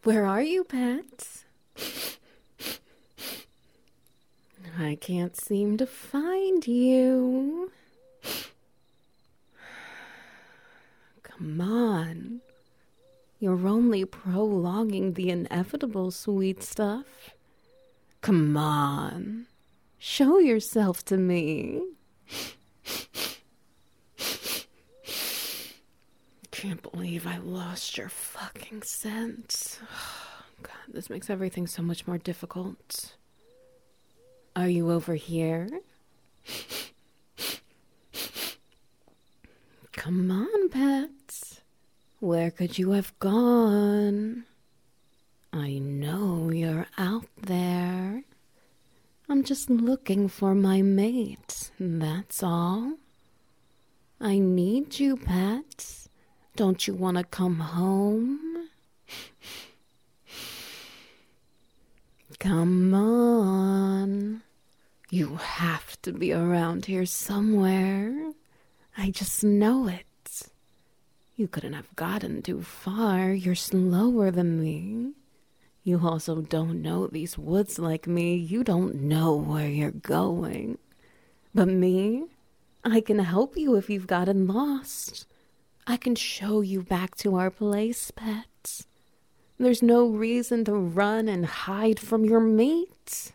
Where are you, pet? I can't seem to find you. Come on. You're only prolonging the inevitable, sweet stuff. Come on. Show yourself to me. Can't believe I lost your fucking scent. God, this makes everything so much more difficult. Are you over here? Come on, pet. Where could you have gone? I know you're out there. I'm just looking for my mate, that's all. I need you, pet. Don't you want to come home? Come on. You have to be around here somewhere. I just know it. You couldn't have gotten too far. You're slower than me. You also don't know these woods like me. You don't know where you're going. But me, I can help you if you've gotten lost. I can show you back to our place, pet. There's no reason to run and hide from your mate.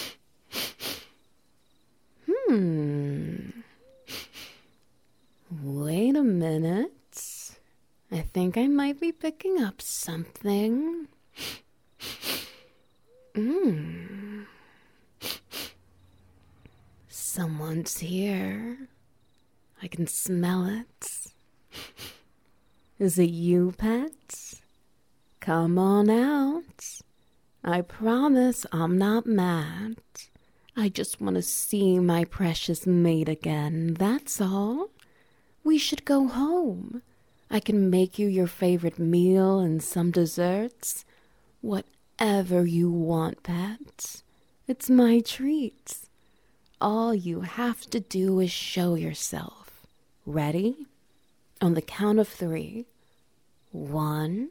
Wait a minute. I think I might be picking up something. Someone's here. I can smell it. Is it you, pet? Come on out. I promise I'm not mad. I just want to see my precious mate again, that's all. We should go home. I can make you your favorite meal and some desserts. Whatever you want, pet. It's my treat. All you have to do is show yourself. Ready? On the count of 3. 1,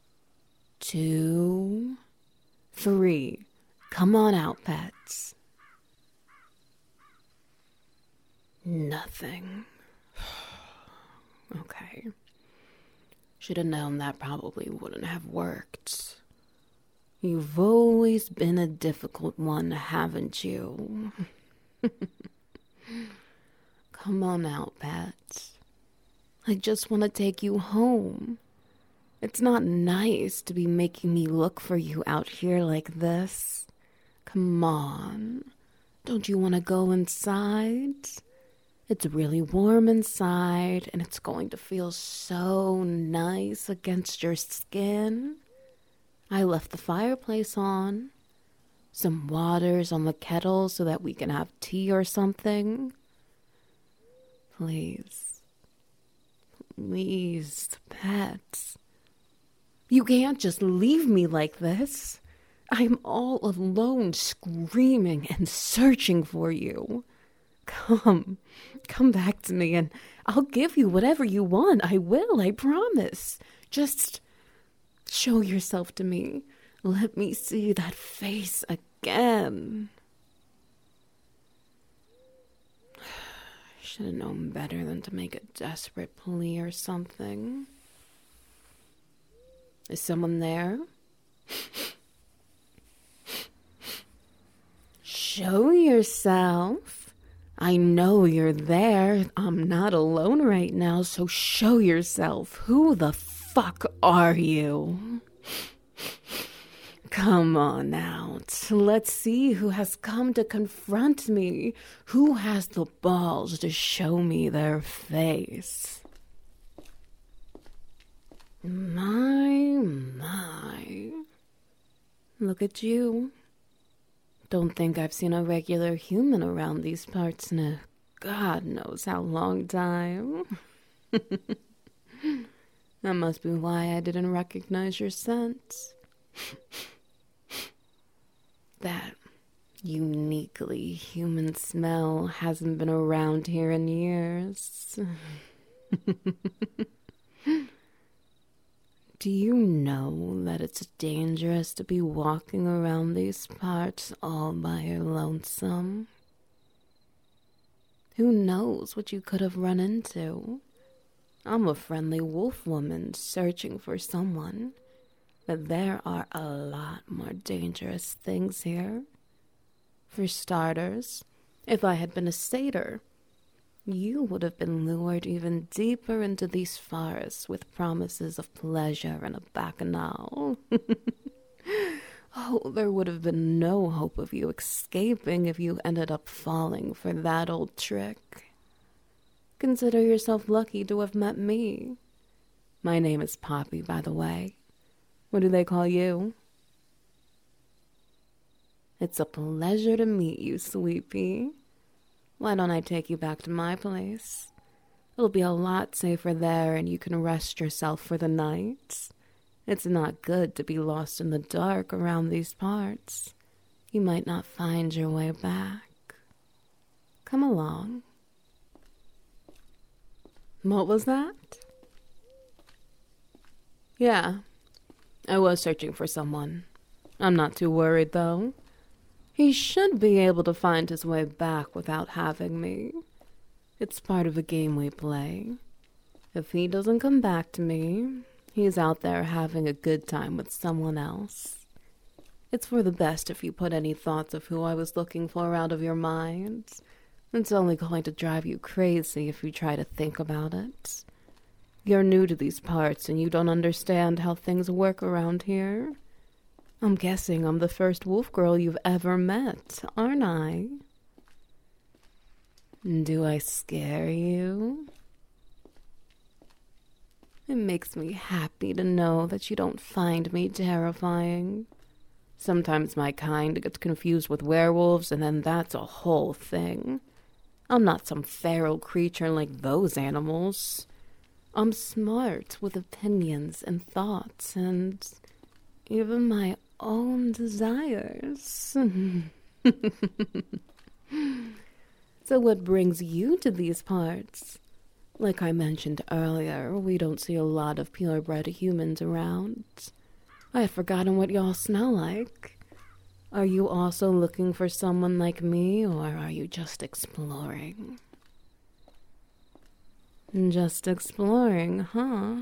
2, 3. Come on out, pets. Nothing. Okay. Should have known that probably wouldn't have worked. You've always been a difficult one, haven't you? Come on out, pet. I just want to take you home. It's not nice to be making me look for you out here like this. Come on. Don't you want to go inside? It's really warm inside, and it's going to feel so nice against your skin. I left the fireplace on. Some water's on the kettle so that we can have tea or something. Please. Please, pets. You can't just leave me like this. I'm all alone screaming and searching for you. Come back to me and I'll give you whatever you want. I will, I promise. Just show yourself to me. Let me see that face again. I should have known better than to make a desperate plea or something. Is someone there? Show yourself. I know you're there. I'm not alone right now, so show yourself. Who the fuck are you? Come on out. Let's see who has come to confront me. Who has the balls to show me their face? My. Look at you. Don't think I've seen a regular human around these parts in a God knows how long time. That must be why I didn't recognize your scent. That uniquely human smell hasn't been around here in years. Do you know that it's dangerous to be walking around these parts all by your lonesome? Who knows what you could have run into? I'm a friendly wolf woman searching for someone, but there are a lot more dangerous things here. For starters, if I had been a satyr, you would have been lured even deeper into these forests with promises of pleasure and a bacchanal. Oh, there would have been no hope of you escaping if you ended up falling for that old trick. Consider yourself lucky to have met me. My name is Poppy, by the way. What do they call you? It's a pleasure to meet you, sweet pea. Why don't I take you back to my place? It'll be a lot safer there and you can rest yourself for the night. It's not good to be lost in the dark around these parts. You might not find your way back. Come along. What was that? Yeah, I was searching for someone. I'm not too worried, though. He should be able to find his way back without having me. It's part of the game we play. If he doesn't come back to me, he's out there having a good time with someone else. It's for the best if you put any thoughts of who I was looking for out of your mind. It's only going to drive you crazy if you try to think about it. You're new to these parts and you don't understand how things work around here. I'm guessing I'm the first wolf girl you've ever met, aren't I? Do I scare you? It makes me happy to know that you don't find me terrifying. Sometimes my kind gets confused with werewolves, and then that's a whole thing. I'm not some feral creature like those animals. I'm smart with opinions and thoughts and even my own desires. So what brings you to these parts? Like I mentioned earlier, we don't see a lot of purebred humans around. I've forgotten what y'all smell like. Are you also looking for someone like me, or are you just exploring? Just exploring, huh?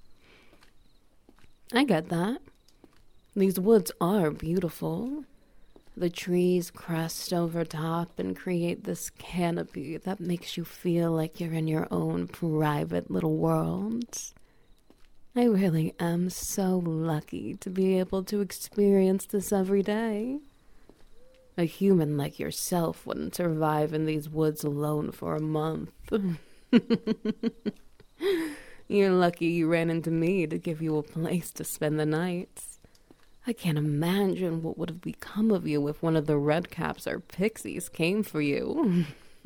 I get that. These woods are beautiful. The trees crest over top and create this canopy that makes you feel like you're in your own private little world. I really am so lucky to be able to experience this every day. A human like yourself wouldn't survive in these woods alone for a month. You're lucky you ran into me to give you a place to spend the night. I can't imagine what would have become of you if one of the redcaps or pixies came for you.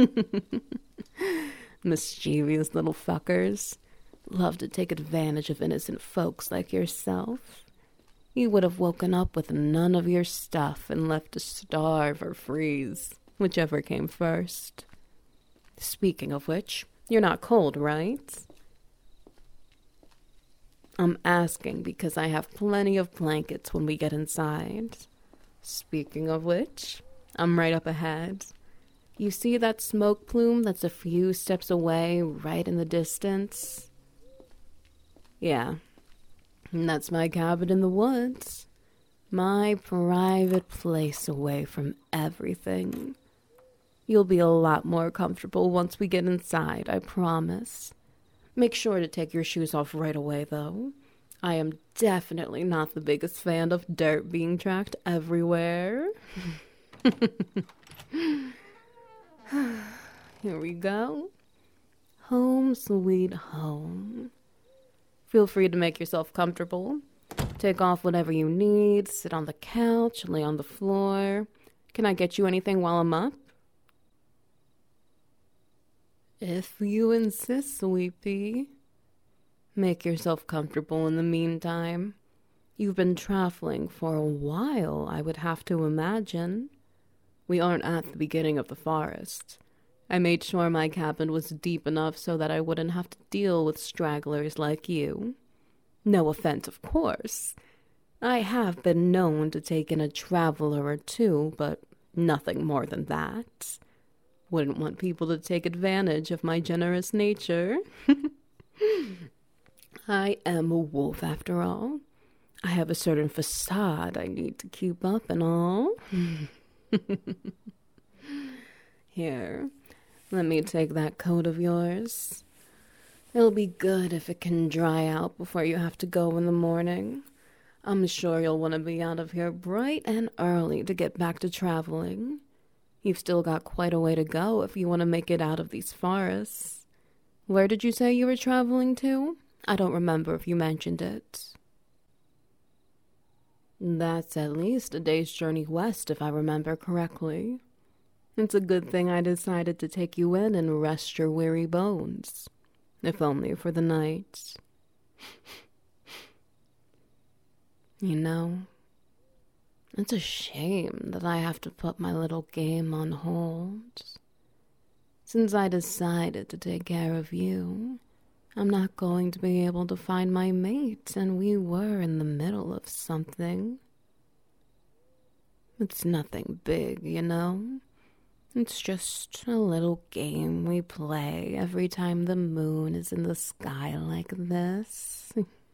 Mischievous little fuckers. Love to take advantage of innocent folks like yourself. You would have woken up with none of your stuff and left to starve or freeze, whichever came first. Speaking of which, you're not cold, right? I'm asking because I have plenty of blankets when we get inside. Speaking of which, I'm right up ahead. You see that smoke plume that's a few steps away, right in the distance? Yeah, that's my cabin in the woods. My private place away from everything. You'll be a lot more comfortable once we get inside, I promise. Make sure to take your shoes off right away, though. I am definitely not the biggest fan of dirt being tracked everywhere. Here we go. Home sweet home. Feel free to make yourself comfortable. Take off whatever you need, sit on the couch, lay on the floor. Can I get you anything while I'm up? If you insist, sweetie. Make yourself comfortable in the meantime. You've been traveling for a while, I would have to imagine. We aren't at the beginning of the forest. I made sure my cabin was deep enough so that I wouldn't have to deal with stragglers like you. No offense, of course. I have been known to take in a traveler or two, but nothing more than that. Wouldn't want people to take advantage of my generous nature. I am a wolf, after all. I have a certain facade I need to keep up and all. Here, let me take that coat of yours. It'll be good if it can dry out before you have to go in the morning. I'm sure you'll want to be out of here bright and early to get back to traveling. You've still got quite a way to go if you want to make it out of these forests. Where did you say you were traveling to? I don't remember if you mentioned it. That's at least a day's journey west, if I remember correctly. It's a good thing I decided to take you in and rest your weary bones, if only for the night. You know, it's a shame that I have to put my little game on hold. Since I decided to take care of you, I'm not going to be able to find my mate, and we were in the middle of something. It's nothing big, you know? It's just a little game we play every time the moon is in the sky like this.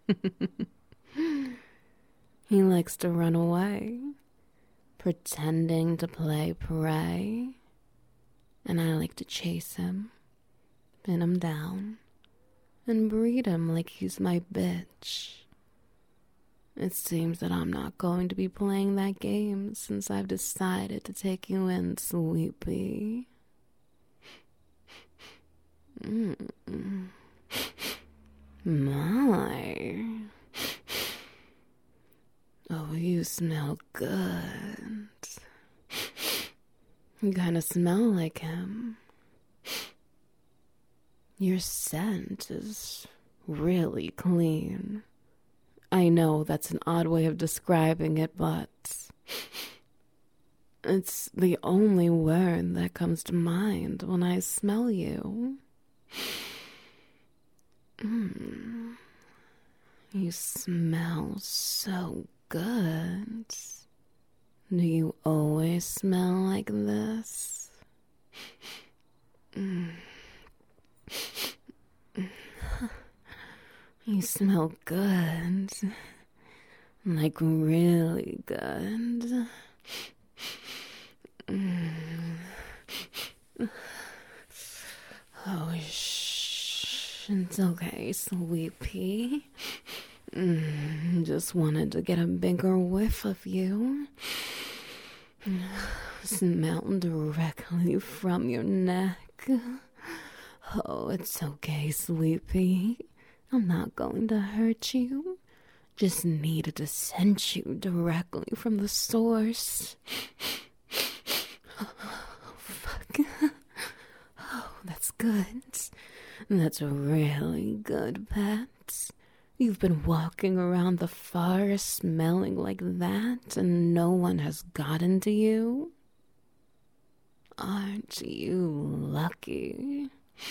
He likes to run away, pretending to play prey, and I like to chase him, pin him down, and breed him like he's my bitch. It seems that I'm not going to be playing that game since I've decided to take you in, Sweepy. My. Oh, you smell good. You kind of smell like him. Your scent is really clean. I know that's an odd way of describing it, but it's the only word that comes to mind when I smell you. You smell so good. Do you always smell like this? You smell good. Like really good. Oh, it's okay, Sweepy. Just wanted to get a bigger whiff of you. Smell directly from your neck. Oh, it's okay, Sweepy. I'm not going to hurt you. Just needed to scent you directly from the source. Oh, fuck. Oh, that's good. That's really good, Pat. You've been walking around the forest smelling like that, and no one has gotten to you? Aren't you lucky?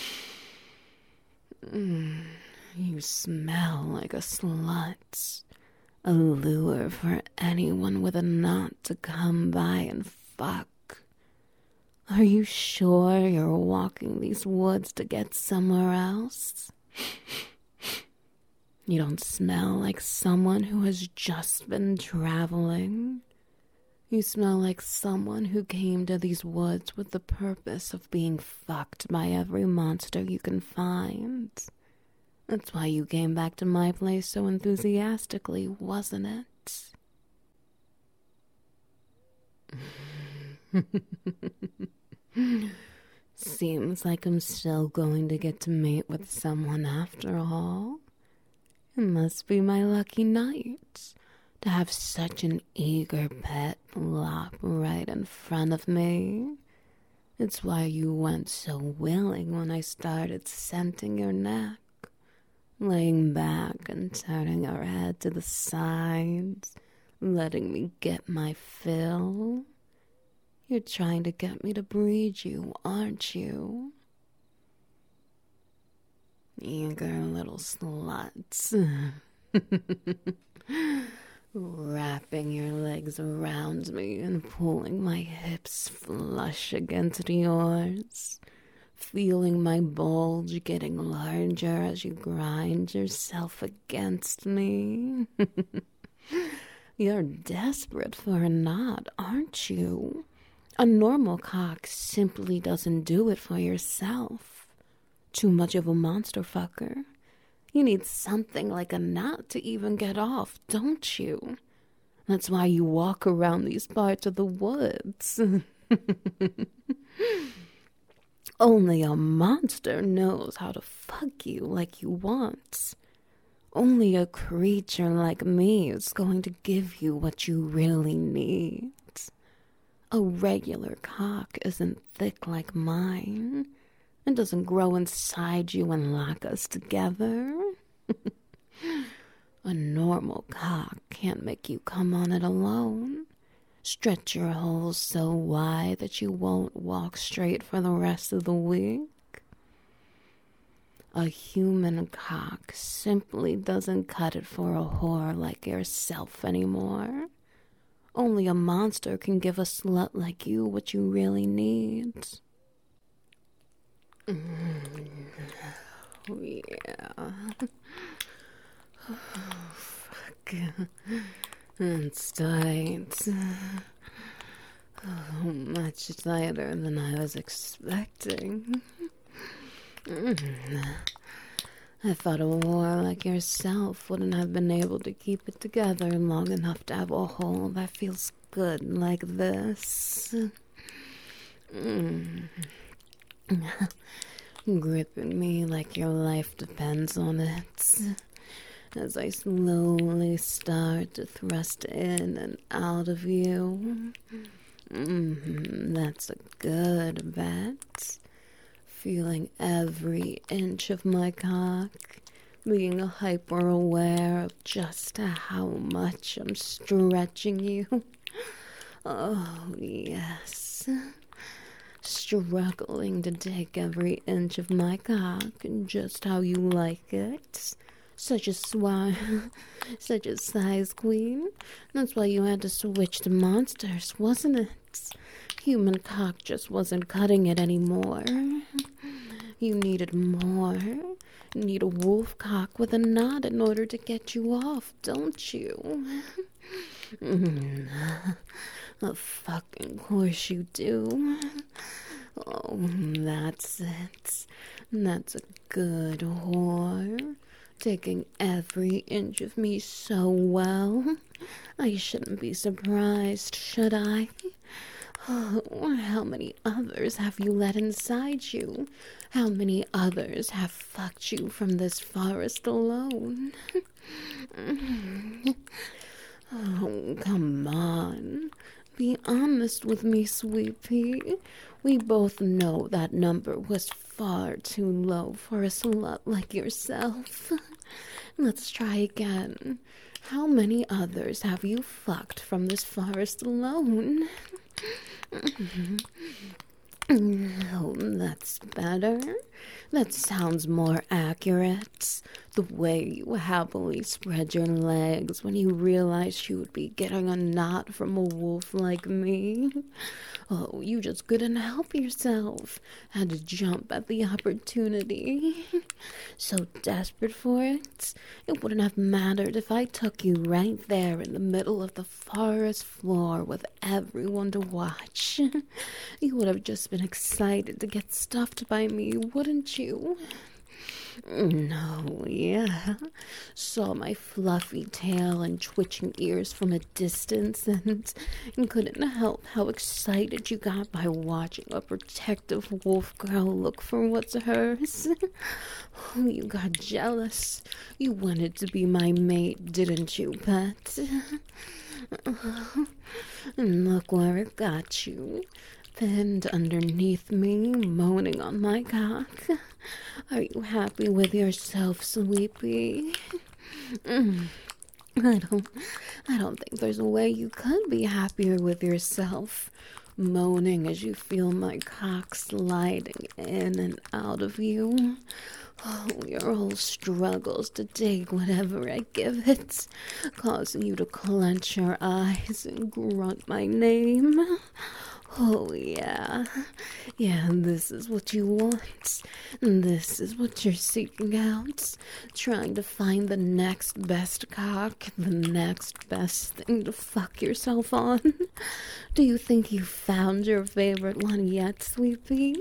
You smell like a slut. A lure for anyone with a knot to come by and fuck. Are you sure you're walking these woods to get somewhere else? You don't smell like someone who has just been traveling. You smell like someone who came to these woods with the purpose of being fucked by every monster you can find. That's why you came back to my place so enthusiastically, wasn't it? Seems like I'm still going to get to mate with someone after all. It must be my lucky night to have such an eager pet plop right in front of me. It's why you went so willing when I started scenting your neck, laying back and turning your head to the sides, letting me get my fill. You're trying to get me to breed you, aren't you? Eager little sluts. Wrapping your legs around me and pulling my hips flush against yours. Feeling my bulge getting larger as you grind yourself against me. You're desperate for a knot, aren't you? A normal cock simply doesn't do it for yourself. Too much of a monster fucker. You need something like a knot to even get off, don't you? That's why you walk around these parts of the woods. Only a monster knows how to fuck you like you want. Only a creature like me is going to give you what you really need. A regular cock isn't thick like mine. It doesn't grow inside you and lock us together. A normal cock can't make you come on it alone. Stretch your holes so wide that you won't walk straight for the rest of the week. A human cock simply doesn't cut it for a whore like yourself anymore. Only a monster can give a slut like you what you really need. Oh, yeah. Oh, fuck. It's tight. Oh, much tighter than I was expecting. I thought a whore like yourself wouldn't have been able to keep it together long enough to have a hole that feels good like this. Gripping me like your life depends on it. As I slowly start to thrust in and out of you. That's a good bet. Feeling every inch of my cock, being hyper aware of just how much I'm stretching you. Oh, yes. Struggling to take every inch of my cock just how you like it. Such a size queen. That's why you had to switch to monsters, wasn't it? Human cock just wasn't cutting it anymore. You needed more. You need a wolf cock with a knot in order to get you off, don't you? Of fucking course you do. Oh, that's it. That's a good whore. Taking every inch of me so well. I shouldn't be surprised, should I? Oh, how many others have you let inside you? How many others have fucked you from this forest alone? Oh, come on. Be honest with me, sweetie. We both know that number was far too low for a slut like yourself. Let's try again. How many others have you fucked from this forest alone? Oh, that's better. That sounds more accurate. The way you happily spread your legs when you realized you would be getting a knot from a wolf like me. Oh, you just couldn't help yourself. Had to jump at the opportunity. So desperate for it, it wouldn't have mattered if I took you right there in the middle of the forest floor with everyone to watch. You would have just been excited to get stuffed by me, wouldn't you? No, yeah. Saw my fluffy tail and twitching ears from a distance and couldn't help how excited you got by watching a protective wolf girl look for what's hers. Oh, you got jealous. You wanted to be my mate, didn't you, pet? And look where it got you. Pinned underneath me, moaning on my cock. Are you happy with yourself, sweetie? I don't think there's a way you could be happier with yourself. moaning as you feel my cock sliding in and out of you. Oh, your whole struggles to take whatever I give it, causing you to clench your eyes and grunt my name. Oh, yeah. Yeah, this is what you want. This is what you're seeking out. Trying to find the next best cock, the next best thing to fuck yourself on. Do you think you found your favorite one yet, sweetie?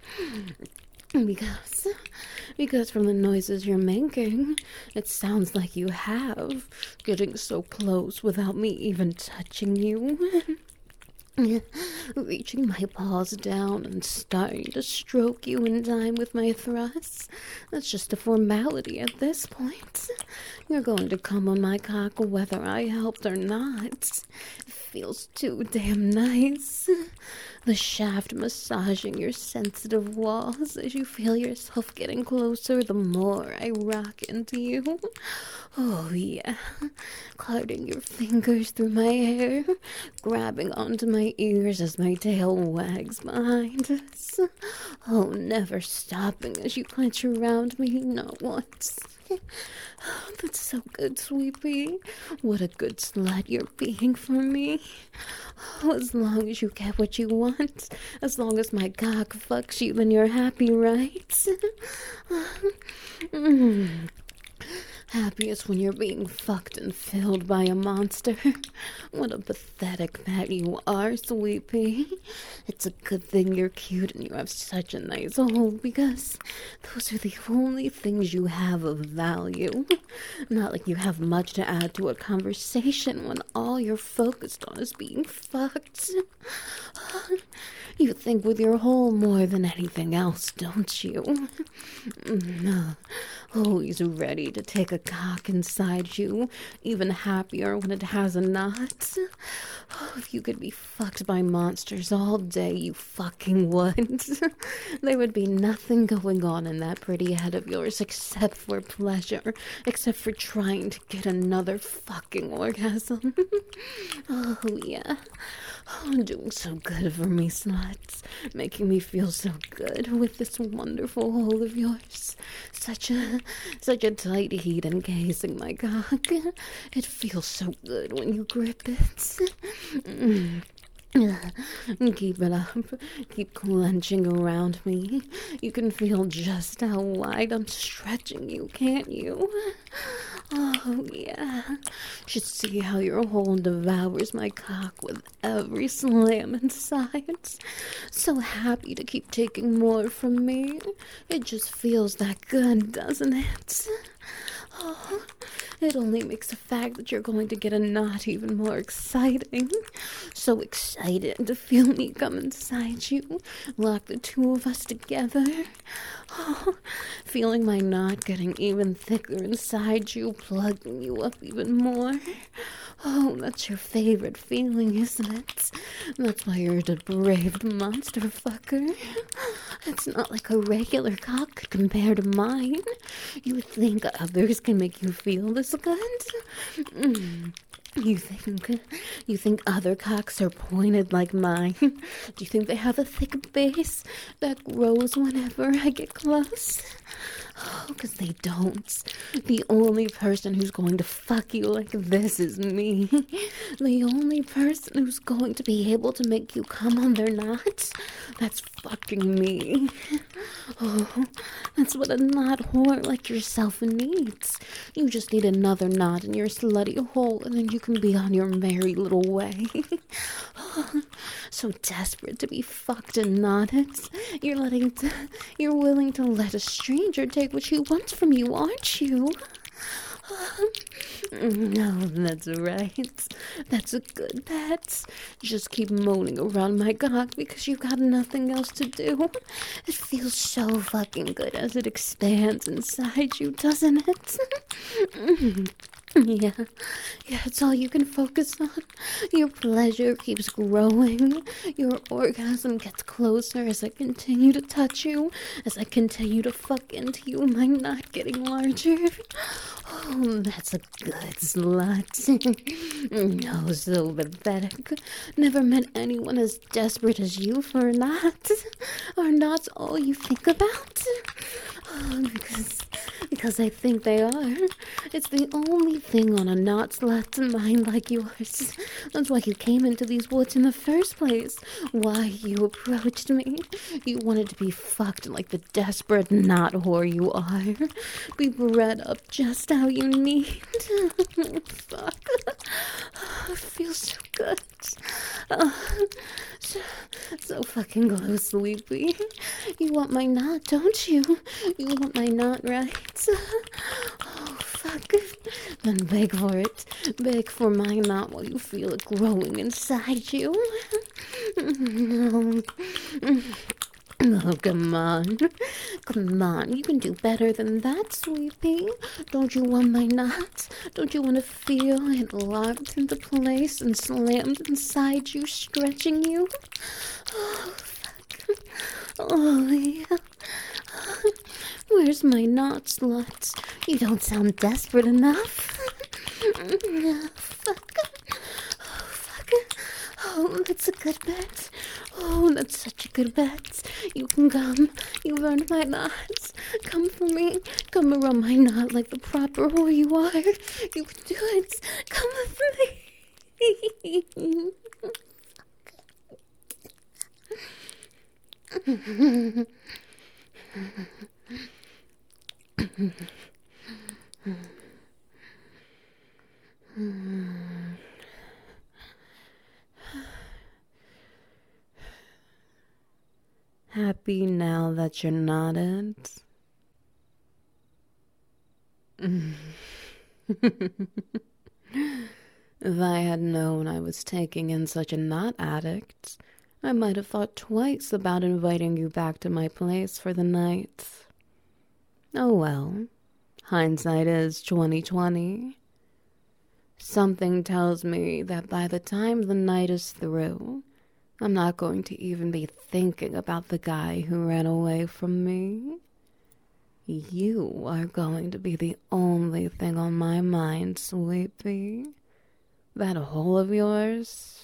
Because from the noises you're making, it sounds like you have. Getting so close without me even touching you. Reaching my paws down and starting to stroke you in time with my thrusts. That's just a formality at this point. You're going to come on my cock whether I helped or not. It feels too damn nice. The shaft massaging your sensitive walls as you feel yourself getting closer the more I rock into you. Oh, yeah. Carding your fingers through my hair, grabbing onto my ears as my tail wags behind us. Oh, never stopping as you clench around me, not once. Oh, that's so good, sweetie. What a good slut you're being for me. Oh, as long as you get what you want, as long as my cock fucks you, then you're happy, right? Happiest when you're being fucked and filled by a monster. What a pathetic pet you are, sweetie. It's a good thing you're cute and you have such a nice hole, because those are the only things you have of value. Not like you have much to add to a conversation when all you're focused on is being fucked. You think with your hole more than anything else, don't you? Always ready to take a cock inside you, even happier when it has a knot. Oh, if you could be fucked by monsters all day, you fucking would. There would be nothing going on in that pretty head of yours except for pleasure, except for trying to get another fucking orgasm. Oh, yeah. Oh, doing so good for me, sluts. Making me feel so good with this wonderful hole of yours. Such a tight heat encasing my cock. It feels so good when you grip it. Keep it up. Keep clenching around me. You can feel just how wide I'm stretching you, can't you? Oh, yeah. Should see how your hole devours my cock with every slam inside. So happy to keep taking more from me. It just feels that good, doesn't it? Oh, it only makes the fact that you're going to get a knot even more exciting. So excited to feel me come inside you, lock the two of us together. Oh, feeling my knot getting even thicker inside you, plugging you up even more. Oh, that's your favorite feeling, isn't it? That's why you're a depraved monster fucker. It's not like a regular cock could compare to mine. You think others can make you feel this good? You think other cocks are pointed like mine? Do you think they have a thick base that grows whenever I get close? Oh, because they don't. The only person who's going to fuck you like this is me. The only person who's going to be able to make you come on their knot, that's fucking me. Oh, that's what a knot whore like yourself needs. You just need another knot in your slutty hole, and then you can be on your merry little way. Oh, so desperate to be fucked and knotted, you're willing to let a stranger take what she wants from you, aren't you? No, that's right. That's a good pet. Just keep moaning around my cock because you've got nothing else to do. It feels so fucking good as it expands inside you, doesn't it? Yeah, yeah, it's all you can focus on. Your pleasure keeps growing. Your orgasm gets closer as I continue to touch you, as I continue to fuck into you, my knot getting larger. Oh, that's a good slut. No, so pathetic. Never met anyone as desperate as you for a knot. Are knots all you think about? Oh, because I think they are. It's the only thing on a not slut's mind like yours. That's why you came into these woods in the first place. Why you approached me. You wanted to be fucked like the desperate knot whore you are. Be bred up just how you need. Fuck. It feels so good. So fucking close, Sleepy. You want my knot, don't you? You want my knot, right? Oh, fuck. Then beg for it. Beg for my knot while you feel it growing inside you. No. Oh, come on. Come on, you can do better than that, sweetie. Don't you want my knot? Don't you want to feel it locked into place and slammed inside you, stretching you? Oh, fuck. Oh, yeah. Where's my knot, slut? You don't sound desperate enough. Fuck. Oh, fuck. Oh, that's a good bet. Oh, that's such a good bet. You can come. You've earned my knots. Come for me. Come around my knot like the proper whore you are. You can do it. Come with me. Happy now that you're knotted? If I had known I was taking in such a knot addict, I might have thought twice about inviting you back to my place for the night. Oh well, hindsight is 20/20. Something tells me that by the time the night is through, I'm not going to even be thinking about the guy who ran away from me. You are going to be the only thing on my mind, Sleepy. That hole of yours?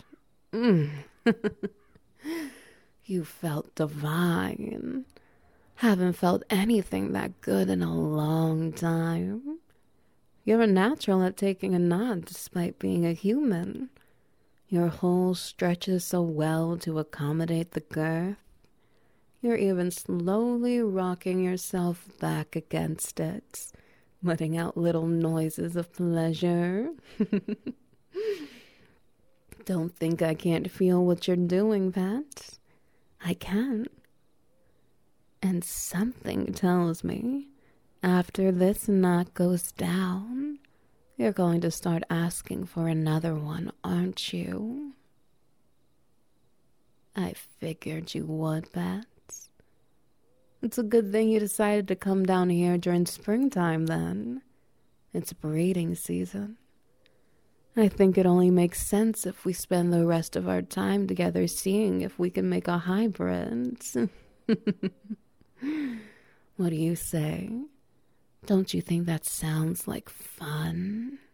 You felt divine. Haven't felt anything that good in a long time. You're a natural at taking a nod despite being a human. Your hole stretches so well to accommodate the girth. You're even slowly rocking yourself back against it, letting out little noises of pleasure. Don't think I can't feel what you're doing, Pat. I can. And something tells me, after this knot goes down, you're going to start asking for another one, aren't you? I figured you would, Pat. It's a good thing you decided to come down here during springtime, then. It's breeding season. I think it only makes sense if we spend the rest of our time together seeing if we can make a hybrid. What do you say? Don't you think that sounds like fun?